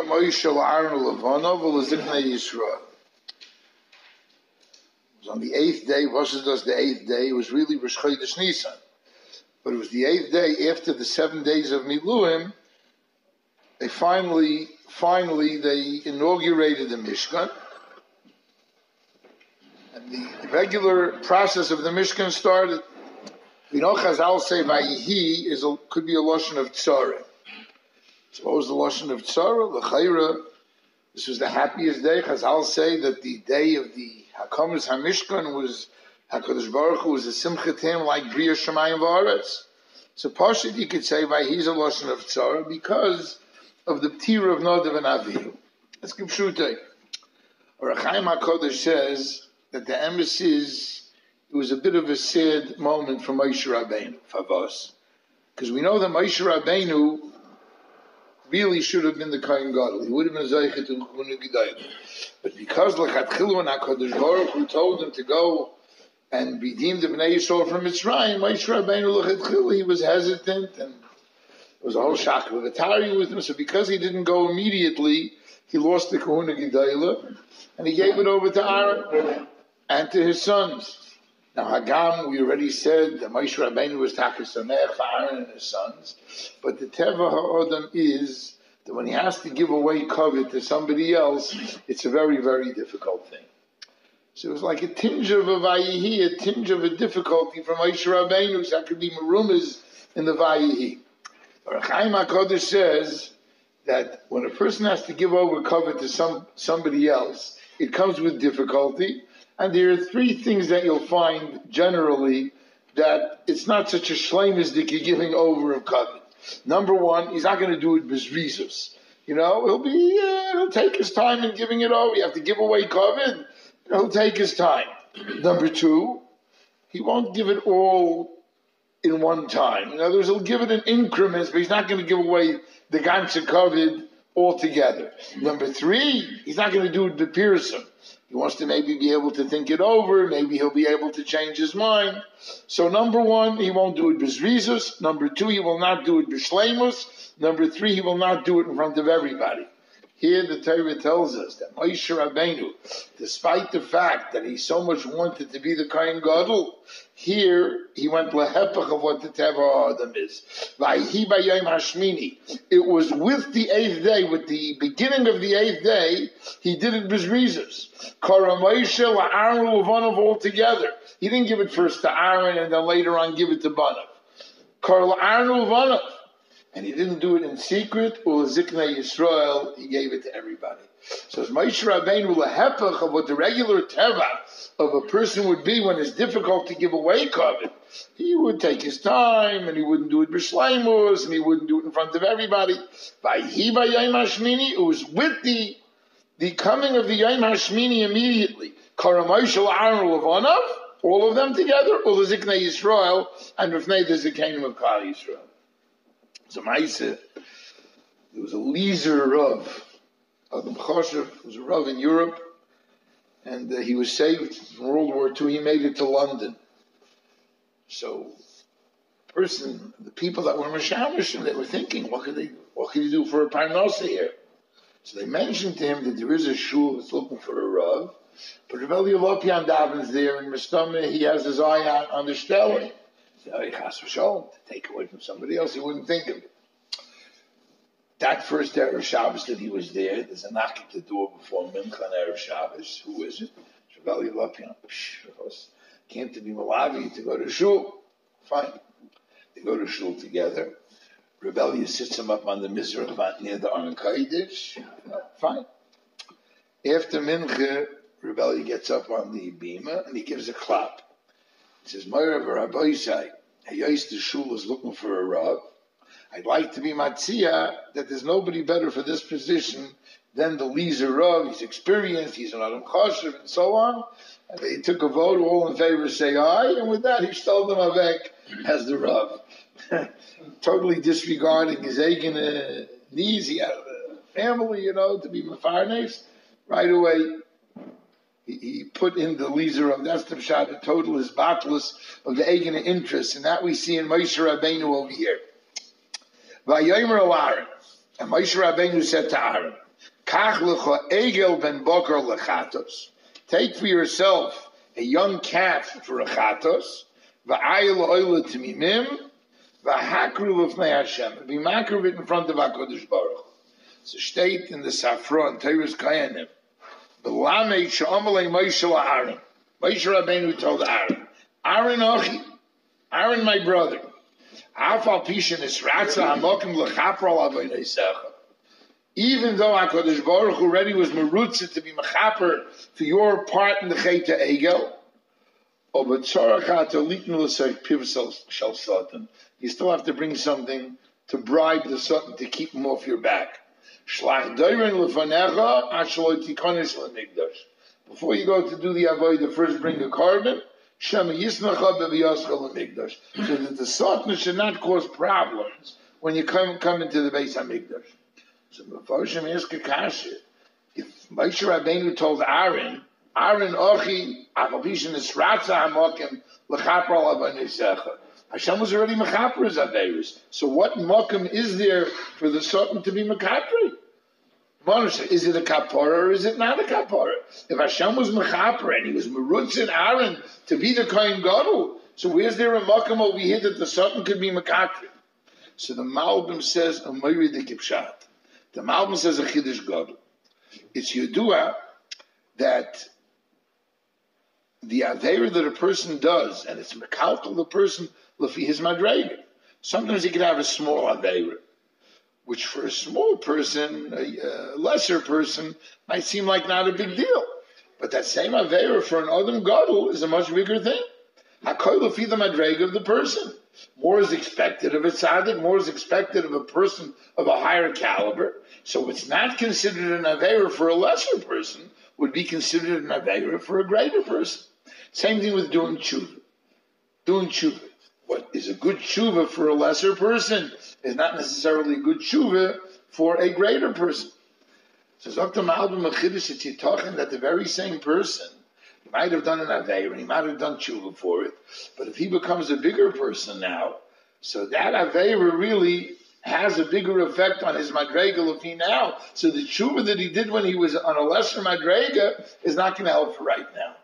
Moshe l'Aaron u'Levanov u'Leziknei Yisrael. It was on the 8th day. Was it the 8th day? It was really Rosh Chodesh Nisan, but it was the 8th day after the 7 days of Miluim. They finally they inaugurated the Mishkan, and the regular process of the Mishkan started. We know Chazal say Vayihi could be a lashon of tzara. So what was the lashon of tzara? L'chayra, this was the happiest day. Chazal say that the day of the Hakamas HaMishkan was HaKadosh Baruch Hu was a simchatim like Bria Shemayim V'aretz. So Pashit you could say Vayihi's a lashon of tzara because of the ptira of Nadav and Avihu. Let's give Shutei. Or Chaim HaKodesh says that the emissaries, it was a bit of a sad moment for Moshe Rabbeinu, Favos. Because we know that Moshe Rabbeinu really should have been the Kohen Gadol. He would have been Zeicha to Chunu G'dayim. But because L'chatchilu and HaKadosh Baruch Hu told him to go and redeem the Bnei Yisrael from Mitzrayim, Moshe Rabbeinu L'chatchilu, he was hesitant, and there was a whole shak of Atari with him. So because he didn't go immediately, he lost the Kahuna G'dayla, and he gave it over to Aaron and to his sons. Now Hagam, we already said that Moshe Rabbeinu was Takas Samech for Aaron and his sons, but the Teva HaOdam is that when he has to give away covet to somebody else, it's a very, very difficult thing. So it was like a tinge of a Vayihi, a tinge of a difficulty for Moshe Rabbeinu, so that could be Merumas in the Vayihi. But Chaim HaKodesh says that when a person has to give over covet to somebody else, it comes with difficulty. And there are three things that you'll find generally that it's not such a shleimus that you're giving over of covet. Number one, he's not going to do it bezrizus. He'll take his time in giving it over. You have to give away covet. He'll take his time. Number two, he won't give it all in one time. In other words, he'll give it in increments, but he's not going to give away the ganze covet altogether. Number three, he's not going to do it bepirsum. He wants to maybe be able to think it over. Maybe he'll be able to change his mind. So number one, he won't do it b'zrizus. Number two, he will not do it b'shleimus. Number three, he will not do it in front of everybody. Here the Torah tells us that Moshe Rabbeinu, despite the fact that he so much wanted to be the Kohen Gadol, here he went lehepach of what the Teva Adam is. Vayhi b'yom hashmini. It was with the 8th day, with the beginning of the 8th day, he did it b'zrizus. Kara Moshe la'Aaron u'Levanov all together. He didn't give it first to Aaron and then later on give it to Banav. Kara la'Aaron u'Levanov. And he didn't do it in secret, or Ziknei Yisrael, he gave it to everybody. So as Moshe Rabbeinu lehepach of what the regular teva of a person would be when it's difficult to give away covet, he would take his time, and he wouldn't do it b'shleimus, and he wouldn't do it in front of everybody. Vayhi b'yom hashmini, it was with the coming of the Yom Hashmini immediately. Kara Moshe l'Aaron u'Levanov, all of them together, or the Ziknei Yisrael, and B'fnei the Zikanim of Klal Yisrael. So Maise, there was a Lezer Rav, Adam Choshev, was a Rav in Europe, and he was saved from World War II. He made it to London. So, the people that were Mashamish, they were thinking, what can you do for a Parnasa here? So they mentioned to him that there is a shul that's looking for a Rav, but Rav Lopian Davin's there, and Mistama, he has his eye on the stellar. To take away from somebody else, he wouldn't think of it. That first Erev Shabbos that he was there, there's a knock at the door before Mincha on Erev Shabbos. Who is it? Shavali Lapian. Came to be Malavi to go to shul. Fine. They go to shul together. Rebellion sits him up on the Mizrach near the Aron Kodesh. Fine. After Mincha, Rebellion gets up on the bima and he gives a clap. He says, Moira Rabbi Yisai, Hayos the shul is looking for a Rav. I'd like to be Matzia that there's nobody better for this position than the Lezer Rav. He's experienced, he's an Adam Choshev, and so on. And they took a vote, all in favor say aye, and with that he stole them avek as the Rav. Totally disregarding his eigen needs. He had a family, to be Mefarnes. Right away, he put in the Lezer of that's the Pshat, the total is batless of the eigen interest, and that we see in Moshe Rabbeinu over here. Vayomer Aaron, and Moshe Rabbeinu said to Aaron, Kach lecha egel ben boker lechatos. Take for yourself a young calf for a chatos. Va'ayil oila timimim. Va'hakru l'fnei Hashem. Be makriv it in front of HaKadosh Baruch. It's a state in the Safron, Teres Kayanim. B'lamei she'amalei Moshe la'Aaron. Moshe Rabbeinu told Aaron, Aaron Ochi, Aaron my brother, Afal Pishin Isratza Hamokim L'chapra L'avodesecha. Even though HaKadosh Baruch Hu already was merutza to be mechaper for your part in the Cheta Egel, you still have to bring something to bribe the Satan to keep him off your back. Before you go to do the avodah, first bring a carbon, so that the Satan should not cause problems when you come into the Beis HaMikdash. So Mephoshim ask a kasha. If Moshe Rabbeinu told Aaron Ochi, Achavishin Esratza Hamokim L'chapra L'avodesecha, Hashem was already mechaper as Averis. So what mokum is there for the Satan to be mechaper? Is it a kapara or is it not a kapara? If Hashem was mechaper and he was merutzin Aaron to be the Kohen Gadol, so where's there a mokum over here that the Satan could be mechaper? So the Malbim says a Moiri de Kipshat. The Malbim says a Chiddush Gadol. It's Yedua that the Aveira that a person does, and it's mekaltal the person lefi his madrega. Sometimes he could have a small Aveira, which for a small person, a lesser person, might seem like not a big deal. But that same Aveira for an Adam Gadol is a much bigger thing. Hakol lefi the madrega of the person. More is expected of a tzaddik, more is expected of a person of a higher caliber. So it's not considered an Aveira for a lesser person, would be considered an Aveira for a greater person. Same thing with doing tshuva. Doing tshuva. What is a good tshuva for a lesser person is not necessarily a good tshuva for a greater person. So Dr. Malbim Mechidish, it's Yitachin that the very same person, he might have done an Aveira and he might have done tshuva for it, but if he becomes a bigger person now, so that Aveira really has a bigger effect on his Madrega Lefi now. So the tshuva that he did when he was on a lesser Madrega is not going to help for right now.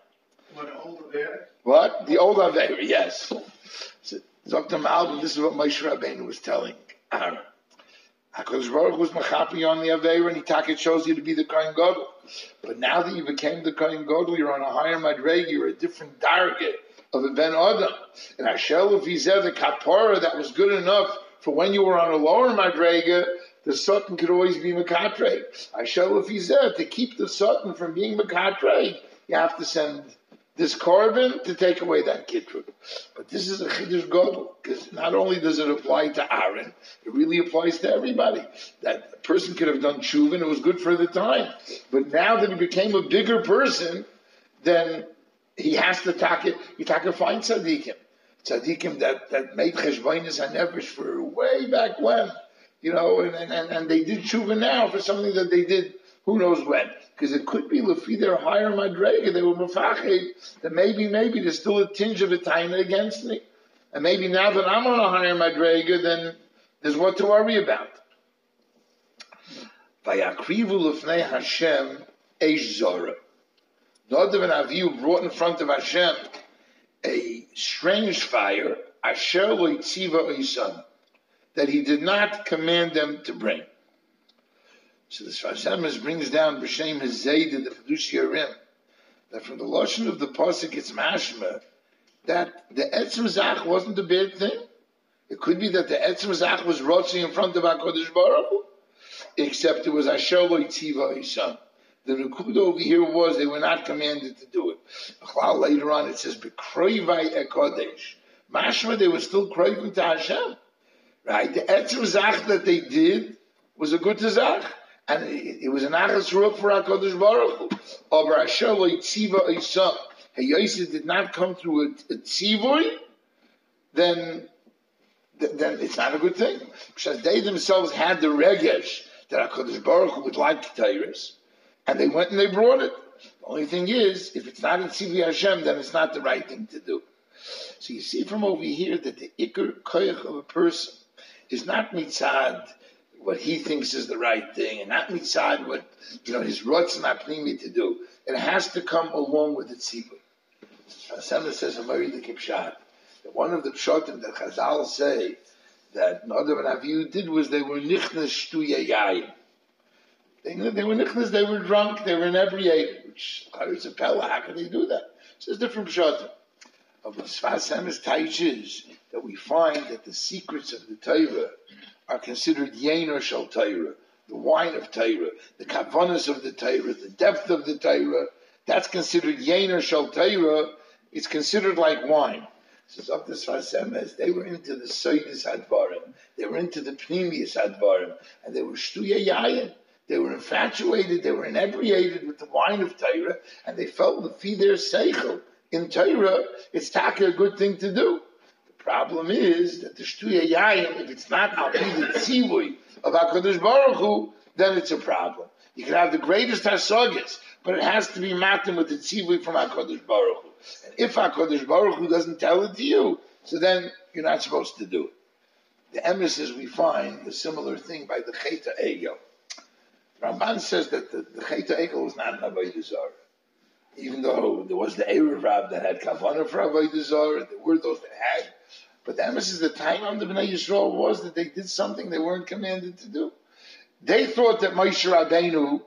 What? The old Aveira, yes. So, Dr. Malbim, this is what Moshe Rabbeinu was telling Aaron. HaKadosh Baruch was mechapi on the Aveira, and he chose you to be the Kohen Gadol. But now that you became the Kohen Gadol, you're on a higher Madrega, you're a different dargah of a Ben Adam. And Hashel of Yizeh, the kapara that was good enough for when you were on a lower Madrega, the Satan could always be Mekatreg. Hashel of Yizeh, to keep the Satan from being Mekatreg, you have to send this carbon to take away that kitrug. But this is a Chiddush Gadol, because not only does it apply to Aaron, it really applies to everybody. That person could have done tshuva and it was good for the time. But now that he became a bigger person, then he has to find tzaddikim. Tzaddikim that made cheshbonis hanefesh for way back when. And they did tshuva now for something that they did who knows when. Because it could be lefi their higher madrega, they were mefached that maybe there's still a tinge of a taina against me, and maybe now that I'm on a higher madrega, then there's what to worry about. Vayakrivu lefnei Hashem eish zora. Nadav and Avihu brought in front of Hashem a strange fire, asher lo yitziva oisam, that he did not command them to bring. So the Sfas Emes brings down b'shem Hazayda, the Fidush Yarim, that from the lashon of the pasuk it's mashma that the etzem zach wasn't a bad thing. It could be that the etzem zach was rotzi in front of HaKadosh Baruch Hu, except it was asher lo yitziva isam. The nukuda over here was they were not commanded to do it. Later on it says b'kroivai ekodesh. Mashma, they were still craving to Hashem, right? The etzem zach that they did was a good zach. And it was an achas ruach for HaKadosh Baruch Hu. Aber asher lo yitziva isam. Hayosef did not come through a tzivoy, then it's not a good thing. Because they themselves had the regesh that HaKadosh Baruch Hu would like to Teiris, and they went and they brought it. The only thing is, if it's not in Tzivi Hashem, then it's not the right thing to do. So you see from over here that the ikar koyach of a person is not mitzad what he thinks is the right thing, and not mitzad what his rots not me to do. It has to come along with the tzibur. Hashem says in Mari the Kipshat that one of the pshatim that Chazal say that Nadav and Avihu did was they were nichnas shtuya yayim. They were nichnas, they were drunk, they were inebriated, which is a pella. How can they do that? So there's different pshatim. Of the Sfas Emes teaches that we find that the secrets of the Torah are considered yener shel Torah, the wine of Torah, the kavanas of the Torah, the depth of the Torah. That's considered yener shel Torah. It's considered like wine. So of the Sfas Emes, they were into the soidus advarim, they were into the pnimius advarim, and they were shtuya yayim. They were infatuated, they were inebriated with the wine of Torah, and they felt the feed their seichel. In Torah, it's taka a good thing to do. The problem is that the shtuya yayim, if it's not al pi the tzivui of HaKadosh Baruch Hu, then it's a problem. You can have the greatest hasagas, but it has to be matim with the tzivui from HaKadosh Baruch Hu. And if HaKadosh Baruch Hu doesn't tell it to you, so then you're not supposed to do it. The emissaries we find a similar thing by the Cheta Egel. Ramban says that the Cheta Egel was not an Avodah Zarah. Even though there was the Erev Rab that had Kavanah for Avodah Zarah, there were those that had. But the emphasis the time on the Bnei Yisrael was that they did something they weren't commanded to do. They thought that Moshe Rabbeinu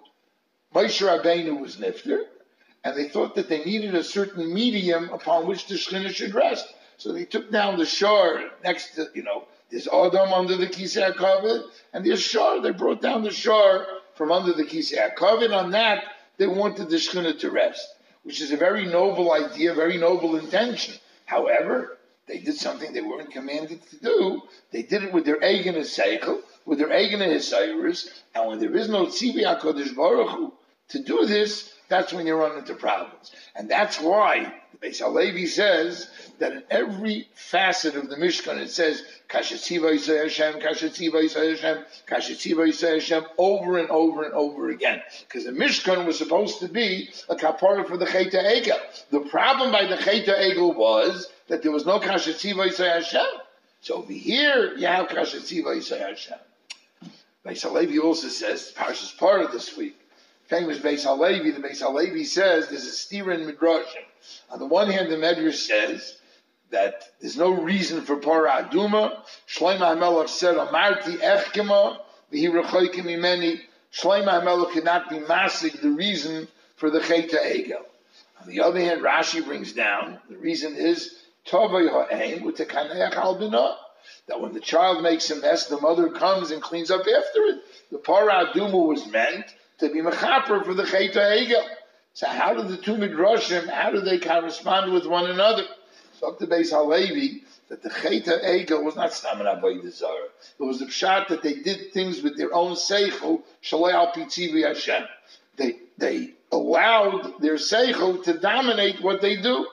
was Nifter, and they thought that they needed a certain medium upon which the Shekhinah should rest. So they took down the shor next to, there's Adam under the Kisei HaKavod, and there's shor. They brought down the shor from under the Kisei HaKavod. On that, they wanted the Shekhinah to rest, which is a very noble idea, very noble intention. However, they did something they weren't commanded to do. They did it with their eigen seichel, with their eigen hisayris, and when there is no tzivui HaKadosh Baruch Hu to do this, that's when you run into problems. And that's why the Beis HaLevi says that in every facet of the Mishkan it says, Kasher Tzivah Yisrael Hashem, Kasher Tzivah Yisrael Hashem, Kasher Tzivah Yisrael Hashem, over and over and over again. Because the Mishkan was supposed to be a kapara for the Cheta Egel. The problem by the Cheta Egel was that there was no Kasher Tzivah Yisrael Hashem. So over here, you have Kasher Tzivah Yisrael Hashem. Beis HaLevi also says, Parshas Parah this week, famous Beis HaLevi, the Beis HaLevi says there's a stira in Midrashim. On the one hand, the Medrash says that there's no reason for Parah Aduma. Shlomo HaMelech said, Amarti Echkema, V'hi Rechoikim Imeni. Shlomo HaMelech cannot be masig the reason for the Cheta Egel. On the other hand, Rashi brings down, the reason is, Tovei Ha'eim U'tekaneach Al Bina. That when the child makes a mess, the mother comes and cleans up after it. The Parah Aduma was meant to be mechaper for the Cheta Egel. So how do the two midrashim, how do they correspond with one another? So up to Beis HaLevi, that the Cheta Egel was not Staman Avodah Zarah. It was the pshat that they did things with their own seichel, Shalei Al Pi Tzivui Hashem. They allowed their seichel to dominate what they do.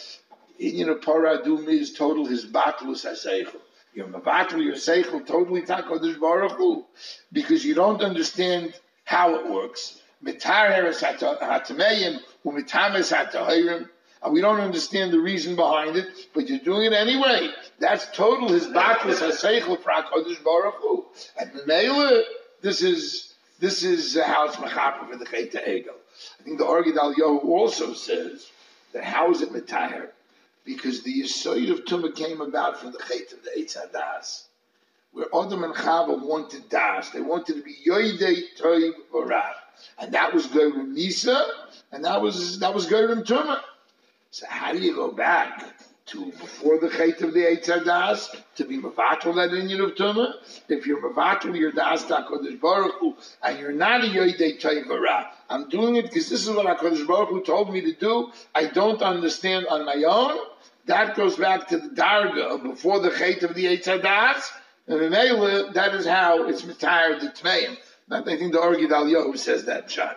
Parah Aduma is total his batlus ha-seichel. You're mavatl your seichel totally HaKadosh Baruch Hu, because you don't understand how it works. And we don't understand the reason behind it, but you're doing it anyway. That's total his baklus ha-seichel for HaKadosh Baruch Hu. And the Mela, this is how it's mechaper for the Cheta Egel. I think the Orgidal Yohu also says that how is it metaher? Because the Yesod of Tumah came about from the Cheta of the Eitz HaDas, where Adam and Chava wanted das. They wanted to be Yoidei Toiv Orah. And that was Gerim Nisa, and that was Gerim Tumah. So how do you go back to before the Cheta of the Eitz HaDas to be Mavatul that Indian of Tumah? If you're Mavatul, you're Das HaKadosh Baruch Hu, and you're not a Yoidei Toiv Orah. I'm doing it because this is what HaKadosh Baruch Hu told me to do. I don't understand on my own. That goes back to the Darga of before the Cheta of the Eitz HaDas. And in Mela, that is how it's metired the Tmeim. I think the Orgidal Yohu says that shot.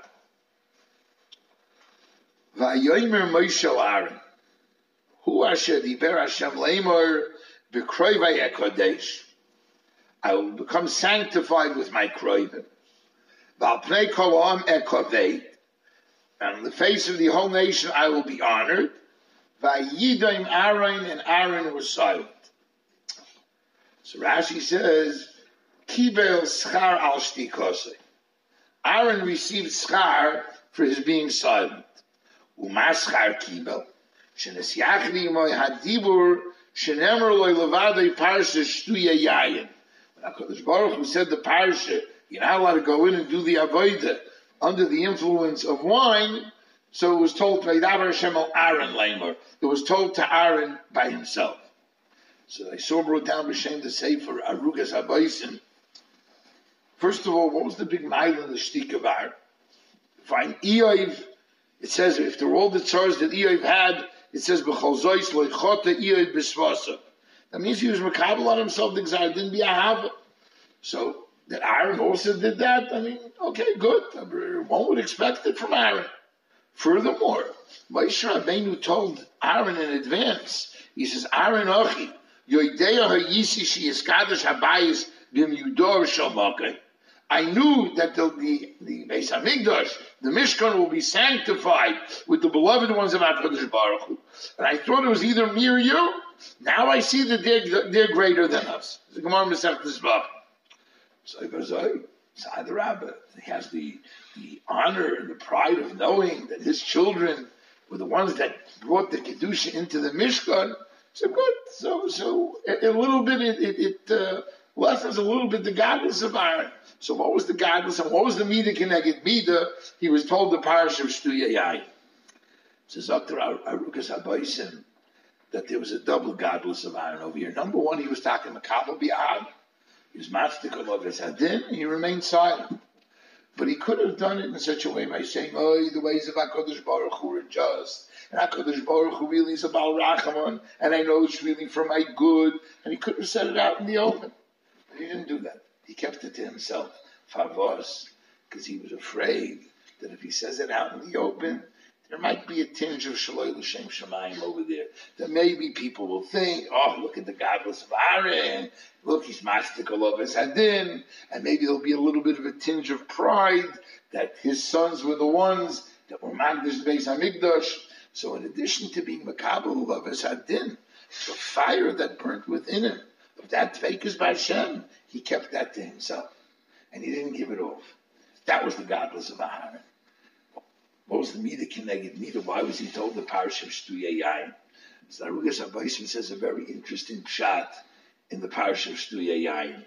Vayomer Moshe Aaron, Hu Asher Diber Hashem Leimor B'Kroivei Kodesh. I will become sanctified with my kroivim. V'alpnei kol ha'am ekavei. And on the face of the whole nation, I will be honored. Vayidoim Aaron, and Aaron was silent. So Rashi says, Kibel schar al shtikose. Aaron received schar for his being silent. Umaschar kibel. Shenesyachli moy hadibur shenemer loy levadei parsha shtuya yayin. When HaKadosh Baruch Hu said the parsha, you're not allowed to go in and do the avodah under the influence of wine, so it was told to Aaron Lamer. It was told to Aaron by himself. So I saw brought down B'Shem the Sefer Arugas Habaysin. First of all, what was the big mile in the shtik of Aaron? Find Eiv. It says if there were all the tzars that Eiv had, it says b'chol zois loichota Eiv b'svasa. That means he was makabel on himself. The Gzar didn't be a hava. So that Aaron also did that. I mean, okay, good. One would expect it from Aaron. Furthermore, Moshe Rabbeinu told Aaron in advance. He says, Aaron Ochi, Yoideya Hayisi Shi Eskadosh Habayis Bim Yudor Shalmakay. I knew that the Beis Hamikdash, the Mishkan, will be sanctified with the beloved ones of HaKadosh Baruch Hu. And I thought it was either me or you. Now I see that they're greater than us. The Gemara Masechet Zebach. So he goes, Sa'ad Rabbah. He has the honor and the pride of knowing that his children were the ones that brought the Kedusha into the Mishkan. So good. So a little bit, it lessens a little bit the godless of Aaron. So what was the godless and what was the Mida Keneged Mida? He was told the parish of Shtuya Yayin. Says Dr. Arukas Habaysin that there was a double godless of Aaron over here. Number one, he was talking Makabel Bi'ad. He was matzdik of his hadin, and he remained silent. But he could have done it in such a way by saying, the ways of HaKadosh Baruch Hu are just, and HaKadosh Baruch Hu really is a Baal Rachamon, and I know it's really for my good, and he could have said it out in the open. But he didn't do that. He kept it to himself, favos, because he was afraid that if he says it out in the open, there might be a tinge of Shaloi L'Shem Shemayim over there. That maybe people will think, look at the godless of Aaron. Look, he's mastikal of his hadin. And maybe there'll be a little bit of a tinge of pride that his sons were the ones that were Magdash Beis HaMikdash. So in addition to being makabel of his hadin, the fire that burnt within him, of that Tveikus B'Hashem, he kept that to himself. And he didn't give it off. That was the godless of Aaron. What was the Mida Keneged Mida? Why was he told the parish of Shtuya Yayin? So Arugas Habaysin says a very interesting pshat in the parish of Shtuya Yayin.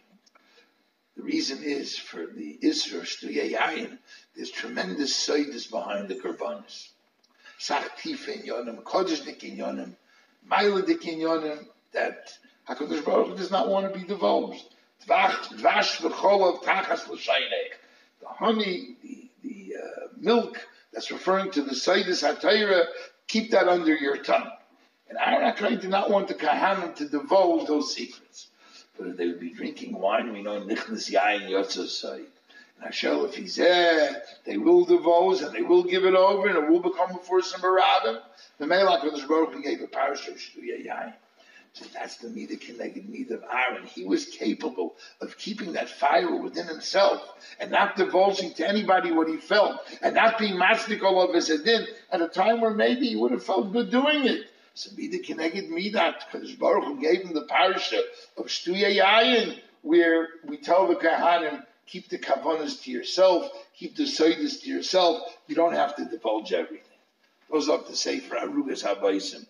The reason is for the Isra of Shtuya Yayin, there's tremendous seidas behind the Karbanis. Sach Tifa in Yonim, Kodesh Dik in Yonim, Maila Dik in Yonim, that HaKadosh Baruch Hu does not want to be divulged. Dvash v'chol of Tachas L'Shaynech. The honey, the milk, that's referring to the Seidas HaTorah, keep that under your tongue. And Aaron HaKohen did not want the Kahanim to divulge those secrets. But if they would be drinking wine, we know Nichnas Yayin Yotzah Say. And Hashel, if he's there, they will divulge and they will give it over and it will become before some Barabim. The Melech HaKadosh Baruch Hu gave a parish of Shtuya Yayin. So that's the Mida Keneged Mida of Aaron. He was capable of keeping that fire within himself and not divulging to anybody what he felt and not being mastic all of his adin at a time where maybe he would have felt good doing it. So Mida Keneged Mida, because Baruch Hu gave him the parasha of Shtuya Yayin, where we tell the Kahanim, keep the kavanas to yourself, keep the seidas to yourself. You don't have to divulge everything. Goes up to say for Arugas Habaysim.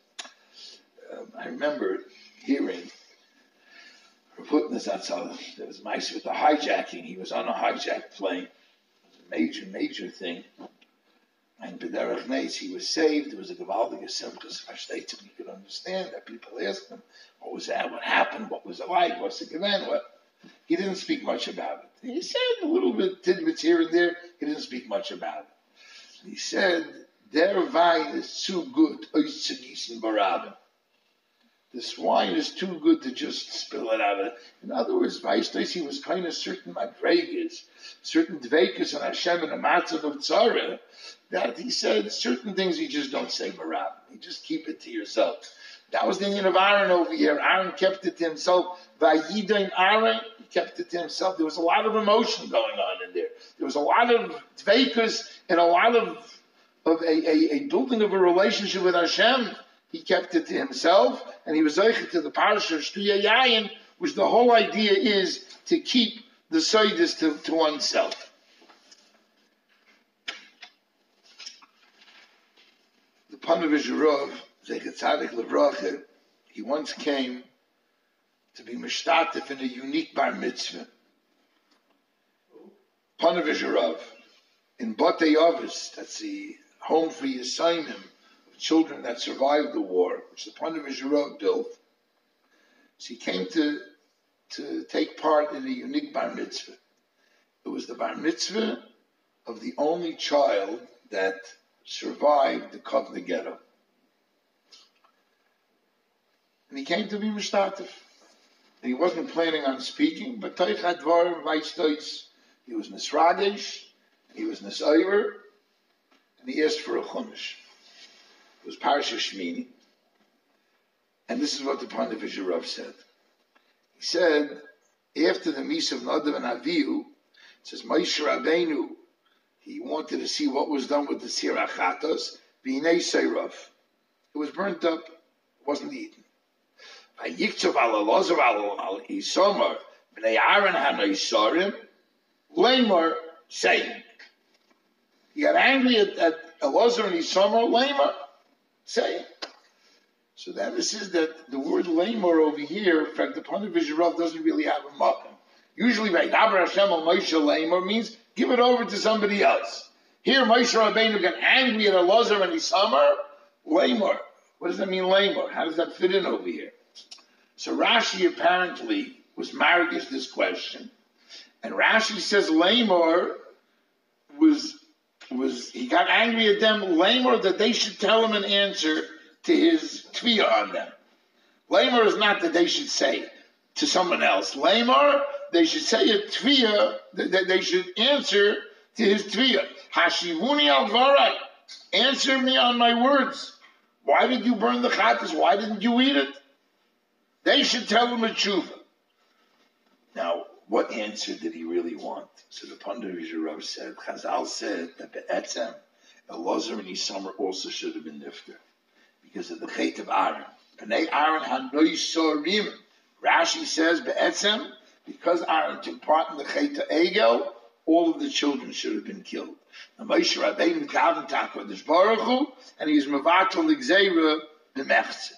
I remember hearing Raput Nezatzal, there was mice with the hijacking. He was on a hijacked plane. It was a major thing. And B'derech Neis, he was saved. There was a Gavaldig Simchas Vashtatim. He could understand that. People asked him, what was that? What happened? What was it like? What's the event? What? He didn't speak much about it. He said a little bit, tidbits here and there. He didn't speak much about it. He said, their wine is too good. This wine is too good to just spill it out. In other words, Vaishtais, he was kind of certain madregas, certain dveikas on Hashem and a matzav of tzara, that he said certain things you just don't say marab. You just keep it to yourself. That was the Indian of Aaron over here. Aaron kept it to himself. Vayidain Aaron, he kept it to himself. There was a lot of emotion going on in there. There was a lot of dveikas and a lot of a building of a relationship with Hashem. He kept it to himself, and he was zeichet to the parasha of Shtuya Yayin, which the whole idea is to keep the Sayyidus to oneself. The Panavish Rav, Zecher Tzadik Levracha, he once came to be mishtatif in a unique bar mitzvah. Panavish Rav, in Batei Avis, that's the home for Yisayimim, of children that survived the war, which the Panavish Rav built. So he came to take part in a unique bar mitzvah. It was the bar mitzvah of the only child that survived the Kovna ghetto. And he came to be mishtatif. And he wasn't planning on speaking, but Toich Advar Vaistois, he was Nisragesh, he was Nisayver, and he asked for a chumash. It was Parsha Shmini. And this is what the Panavish Rav said. He said, after the Misa of Nadav and Avihu, it says, Moshe Rabbeinu, he wanted to see what was done with the Sirachatos, B'nei Seirav. It was burnt up, it wasn't eaten. Vayiktzov al Elazar al Isamar, B'nei Aaron HaNosarim, Lamar, saying. He got angry at Elazar and Isamar, Lamar, saying. So that this is that the word Lamar over here, in fact, the Panavish Rav doesn't really have a makom. Usually, Vaydaber Hashem al Moshe Lamar means give it over to somebody else. Here, Moshe Rabbeinu got angry at Elazar and Isamar, Lamar. What does that mean, Lamar? How does that fit in over here? So Rashi apparently was married to this question, and Rashi says Lamar was he got angry at them, Lamar, that they should tell him an answer to his tviyah on them. Lamar is not that they should say to someone else. Lamar, they should say a tviyah, that they should answer to his tviyah. Hashivuni al dvarai, answer me on my words. Why did you burn the chatas? Why didn't you eat it? They should tell him a tshuva. Now, what answer did he really want? So the Panavish Rav said, Chazal said that Be'etzem, Elazar and Isamar also should have been nifter, because of the Chet of Aaron. B'nei Aaron HaNosarim. Rashi says, Be'etzem, because Aaron took part in the Chet of Egel, all of the children should have been killed. Now Moshe Rabbeinu Kavan HaKadosh Baruch Hu, and he's Mevatel L'Gzeira B'mechzeh.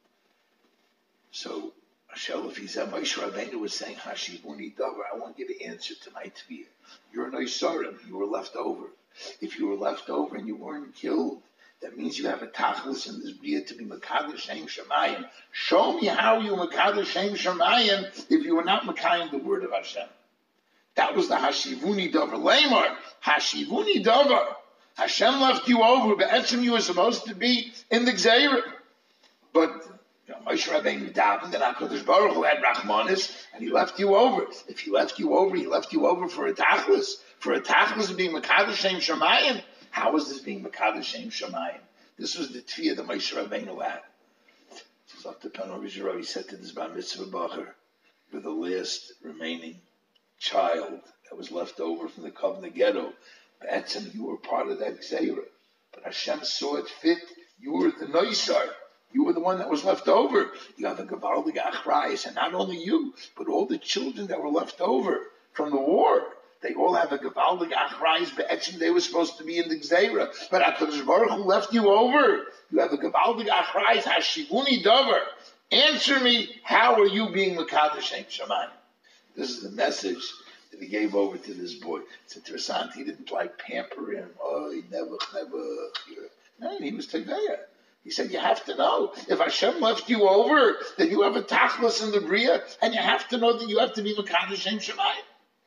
So, if he said, Moshe Rabbeinu was saying, Hashivuni Davar, I want you to answer to my tviyah. You're an Osarim, you were left over. If you were left over and you weren't killed, that means you have a tachlis in this bria to be Mekadosh Shem Shemayim. Show me how you Mekadosh Shem Shemayim if you were not Mekayim the word of Hashem. That was the Hashivuni Davar. Lamar, Hashivuni Davar. Hashem left you over, but Etzem you were supposed to be in the Gzeira. But Moshe Rabbeinu davened, and HaKadosh Baruch Hu had Rachmanis, and he left you over. If he left you over, he left you over for a tachlis. For a tachlis of being Mekadosh Shem Shemayim. How was this being Mekadosh Shem Shemayim? This was the tviyah that Moshe Rabbeinu had. So Dr. Panavish Rav, he said to this Bar Mitzvah Bacher, with the last remaining child that was left over from the Kovna ghetto, B'etzem, you were part of that Gzeira. But Hashem saw it fit, you were the Noisar. You were the one that was left over. You have a Gavaldig Achrayis, and not only you, but all the children that were left over from the war. They all have a Gavaldig Achrayis, Be'etzim, they were supposed to be in the Gzeira. But HaKadosh Baruch Hu left you over. You have a Gavaldig Achrayis, Hashivuni Davar. Answer me, how are you being Mekadosh Shem Shemayim? This is the message that he gave over to this boy. It's interessant. He didn't pamper him. Oh, he never. No, he was Teveya. He said, you have to know, if Hashem left you over, then you have a tachlis in the Bria, and you have to know that you have to be Mekadosh Shem Shemayim.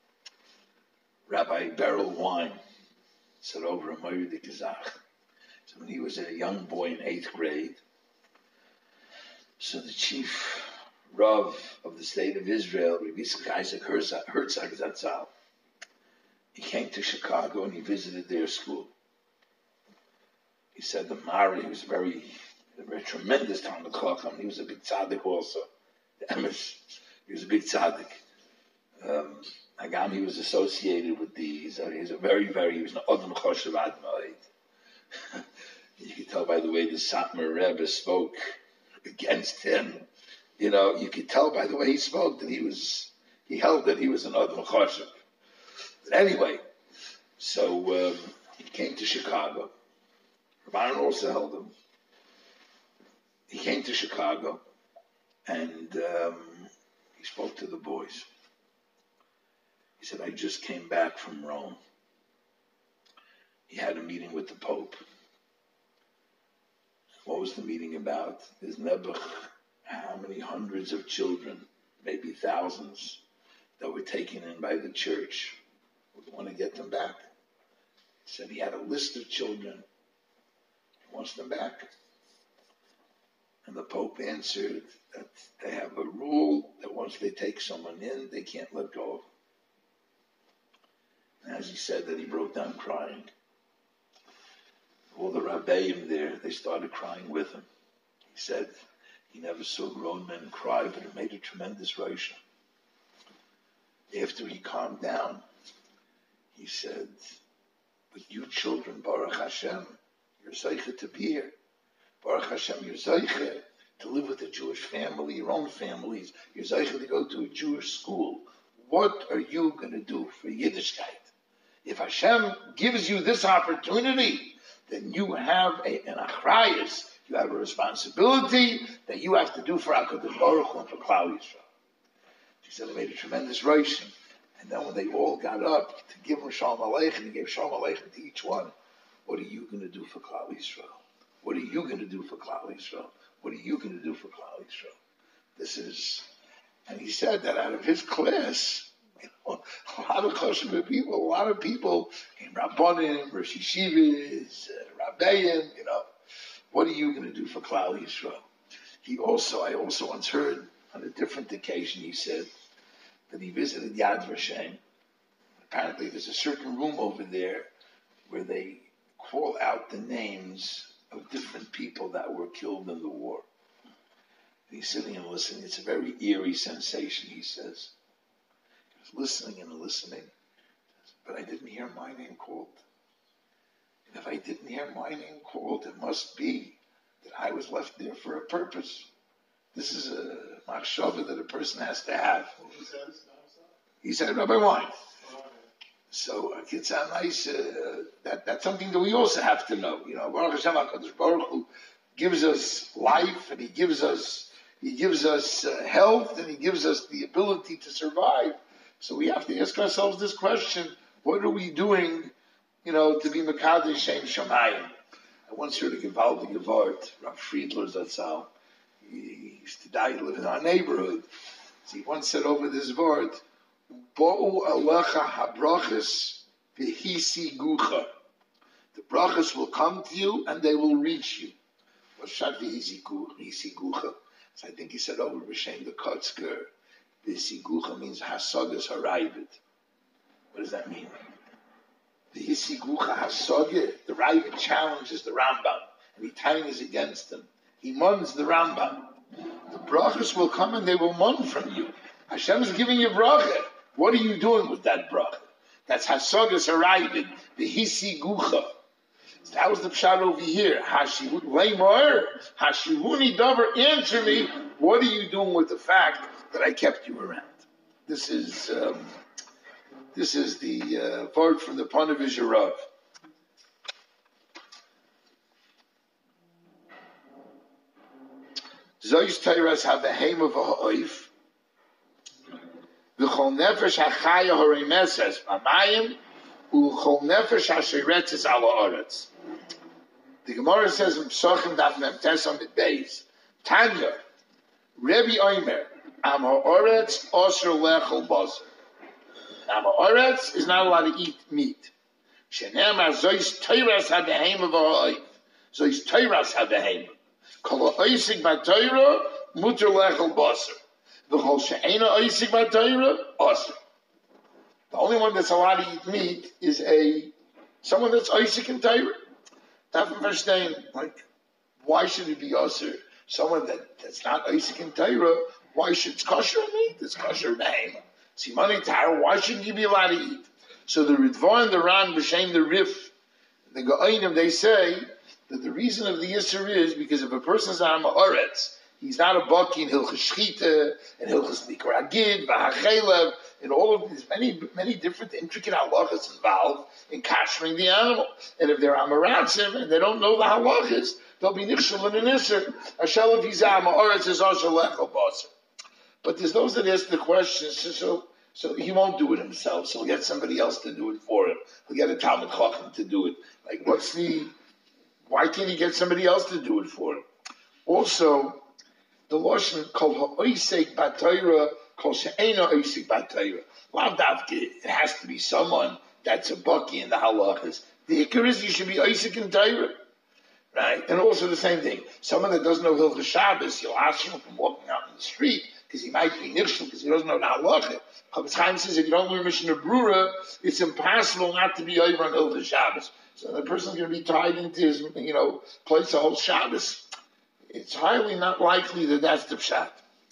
Rabbi Beryl Wine said over a Moed Kazakh. So when he was a young boy in 8th grade, so the chief Rav of the state of Israel, Rabbi Yitzchak Isaac Herzog Zatzal, he came to Chicago and he visited their school. He said the Mari, he was a very tremendous Talmud Chacham. He was a big tzaddik also. The Emes, he was a big tzaddik. Hagam, he was associated with these. He was an Adam Choshev Admoid. You could tell by the way the Satmar Rebbe spoke against him. You know, you could tell by the way he spoke that he was He held that he was an Adam Choshev. But anyway, so he came to Chicago. Rabbanan also held him. He came to Chicago, and he spoke to the boys. He said, I just came back from Rome. He had a meeting with the Pope. What was the meeting about? There's Nebuch, how many hundreds of children, maybe thousands, that were taken in by the church. We want to get them back. He said he had a list of children. He wants them back. And the Pope answered that they have a rule that once they take someone in, they can't let go. And as he said that, he broke down crying. All the Rabbeim there, they started crying with him. He said he never saw grown men cry, but it made a tremendous rosh. After he calmed down, he said, but you children, Baruch Hashem, you're zeicha to be here. Baruch Hashem, you're zeicha to live with a Jewish family, your own families. You're zeicha to go to a Jewish school. What are you going to do for Yiddishkeit? If Hashem gives you this opportunity, then you have an achrayus, you have a responsibility that you have to do for HaKadosh Baruch Hu and for Klal Yisrael. She said it made a tremendous rosh. And then when they all got up to give him Shalom Aleichem, he gave Shalom Aleichem to each one. What are you going to do for Klal Yisrael? What are you going to do for Klal Yisrael? What are you going to do for Klal Yisrael? This is, and he said that out of his class, a lot of Choshev people, a lot of people came Rabbanim, Rosh Yeshivas, Rabbeim, what are you going to do for Klal Yisrael? I also once heard on a different occasion, he said that he visited Yad Vashem. Apparently there's a certain room over there where they call out the names of different people that were killed in the war. And he's sitting and listening. It's a very eerie sensation, he says. He was listening and listening, but I didn't hear my name called. And if I didn't hear my name called, it must be that I was left there for a purpose. This is a machshava that a person has to have. He said, Rabbi Wein. So it's a nice, that's something that we also have to know. Baruch Hashem HaKadosh Baruch Hu gives us life, and He gives us health, and He gives us the ability to survive. So we have to ask ourselves this question: what are we doing, to be Mekadesh Shem Shamayim? I once heard a Gevaldige Wort, Rav Friedler Zatzal. He used to die, live in our neighborhood. So he once said over this word, Bo'u alecha habrachas v'hisi gucha. The brachas will come to you and they will reach you. What's shad v'hisi gucha? So I think he said over B'Shem the Kotzker, v'hisi gucha means hasagas harayvit. What does that mean? V'hisi gucha hasagas, the Ravid challenges the Rambam, and he tightens against him. He muns the Rambam. The brachas will come and they will mun from you. Hashem is giving you bracha. What are you doing with that bracha? That's hasagas harayvit, v'hisi gucha. So that was the pshat over here. Hashivuni davar, answer me. What are you doing with the fact that I kept you around? This is the part from the Ponevezh Rav. Zois Teiras have the haim of a ha'oif. V'chol nefesh ha'chaya ha'remeses b'mayim u'chol nefesh ha'sheretzes ala oretz. The Gemara says in Psachim Daf Mem Tes Amid Beis, Tanya, Rebbe Omer, Am ha'oretz osher lechol basar. Am ha'oretz is not allowed to eat meat. Shenemar zois Teiras had the haim of a ha'oif. Zois Teiras had the haim. Kol ha'oisig b'Torah muter lechol basar. V'chol she'ena oisig b'Torah osher. The only one that's allowed to eat meat is someone that's oisig in Torah. Verstehen, why should it be osir? Someone that's not oisik in Torah, why should it's kosher meat? It's kosher name. Simani Torah, why shouldn't you be allowed to eat? So the Ritva and the Ran, B'Shem the Rif, the Ga'onim, they say that the reason of the Yisr is because if a person's on Ha'aretz, He's not a baki in Hilchas Shchita, and Hilchas Nikra Agid, V'Hachelev, and all of these many different intricate halachas involved in kashering the animal. And if they're Amaratzim and they don't know the halachas, they'll be nichshel in an iser. Ashel of Yizam, Oretz is also lechel baser. But there's those that ask the question, so he won't do it himself, so he'll get somebody else to do it for him. He'll get a Talmud Chacham to do it. Like, why can't he get somebody else to do it for him? Also, the Lashon called ha'oisek b'Torah, called she'ena oisek b'Torah. Lav davke, it has to be someone that's a baki in the halachas. The ikar is you should be oisek in Torah. Right? And also the same thing. Someone that doesn't know Hilchas Shabbos, you'll ask him from walking out in the street, because he might be nichshel, because he doesn't know the halacha. Chavetz Chaim says if you don't learn Mishnah Brura, it's impossible not to be over on Hilchas Shabbos. So the person's going to be tied into his, place the whole Shabbos. It's highly not likely that that's the pshat.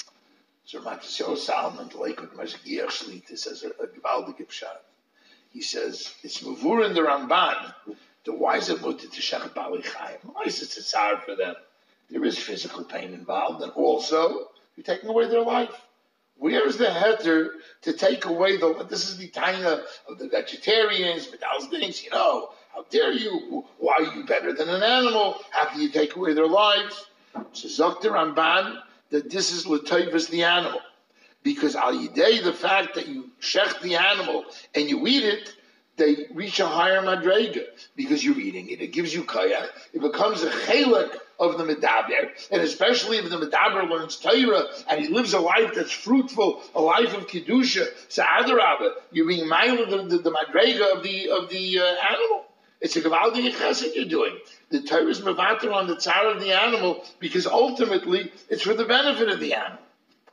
So Matisyahu Salman, the Lekut Mashgiach Shlita, says a gewaldige pshat. He says it's mavur in the Ramban. Why is it mutter to shechet Baalei Chayim? Why is it a tzar for them? There is physical pain involved, and also you're taking away their life. Where is the heter to take away this is the taina of the vegetarians, but those things, how dare you? Why are you better than an animal? How can you take away their lives? So Zokter Ramban, that this is l'toivus the animal. Because al yidei, the fact that you shech the animal and you eat it, they reach a higher madrega because you're eating it. It gives you kaya. It becomes a chelek of the medaber, and especially if the medaber learns Torah and he lives a life that's fruitful, a life of kedusha. So adarabah, you're being mindful of the madrega of the animal. It's a gewaldige chesed you're doing. The Torah is mevater on the tzar of the animal because ultimately it's for the benefit of the animal.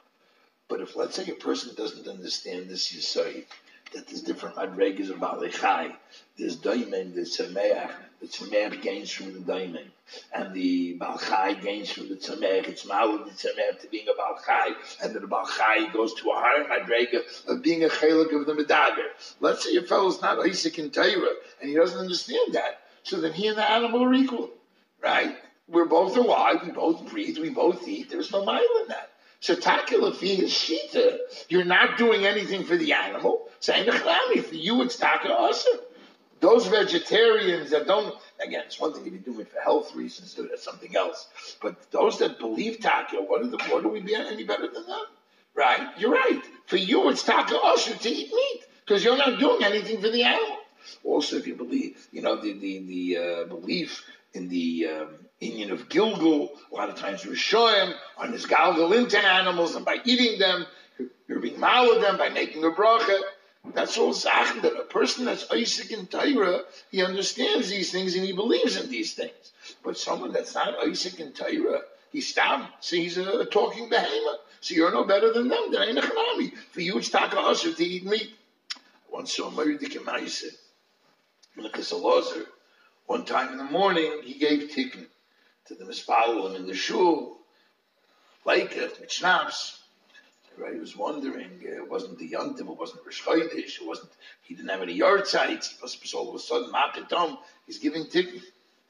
But if, let's say, a person doesn't understand this yesod, that there's different madregas of Baalei Chai, there's Daimen, there's Tzameach. The Tzameach gains from the Daimen, and the Baal Chai gains from the Tzameach. It's Ma'alud the Tzameach to being a Baal Chai, and then the Baal Chai goes to a higher madrega of being a chelik of the Medaber. Let's say a fellow's not Isaac in Torah, and he doesn't understand that, so then he and the animal are equal, right? We're both alive, we both breathe, we both eat, there's no mile in that. So takil fi his shita, you're not doing anything for the animal. Saying the chlami, for you it's taka awesome. Those vegetarians that don't, again, it's one thing if you do it for health reasons, do it as something else. But those that believe taka, what do we be any better than them? Right? You're right. For you it's taka awesome to eat meat because you're not doing anything for the animal. Also, if you believe, the belief in the Inyan of Gilgul, a lot of times Rishoyim on this galgal into animals, and by eating them, you're being mal of them by making a bracha. That's all Zachen, that a person that's Isaac in Torah, he understands these things and he believes in these things. But someone that's not Isaac in Torah, he's stam, so he's a talking behemoth. So you're no better than them. They're ain't a chanami. For you, it's taka usher to eat meat. I once saw Meridik Emaisa, Melchus Elazar. One time in the morning, he gave tikkun to the mispalim in the shul, like it, with schnapps. Right, he was wondering, it wasn't the Yontiv, it wasn't Rosh Chodesh, he didn't have any yard sites, he was all of a sudden, Mapitom, he's giving tikkun.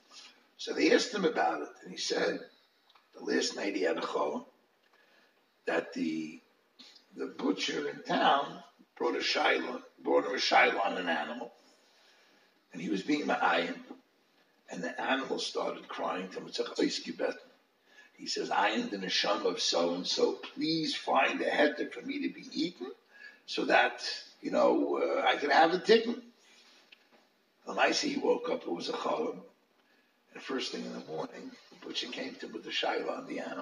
So they asked him about it, and he said, the last night he had a cholam, that the butcher in town brought him a shaila on an animal, and he was being ma'ayin, and the animal started crying to him, he says, I am the neshama of so-and-so. Please find a heter for me to be eaten so that, I can have a tikkun. When I see he woke up, it was a cholam. And first thing in the morning, the butcher came to him with the shaila on the animal.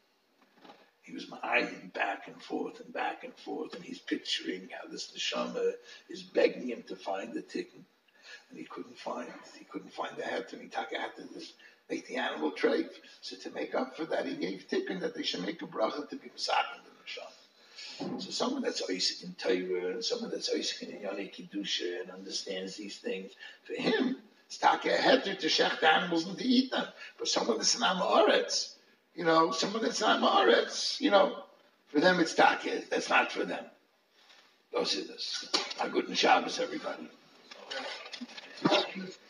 He was ma'ayin back and forth, and he's picturing how this neshama is begging him to find the tikkun. And he couldn't find the heter, and he took a heter to make the animal treif. So to make up for that, he gave tikkun that they should make a bracha to be masakin the neshama. So someone that's Isaac in Torah, and someone that's Isaac in Yonei Kedusha, and understands these things, for him, it's taka a heter to shech the animals and to eat them. But someone that's an Amaretz, for them it's taka. That's not for them. Those are this. A good Shabbos, everybody.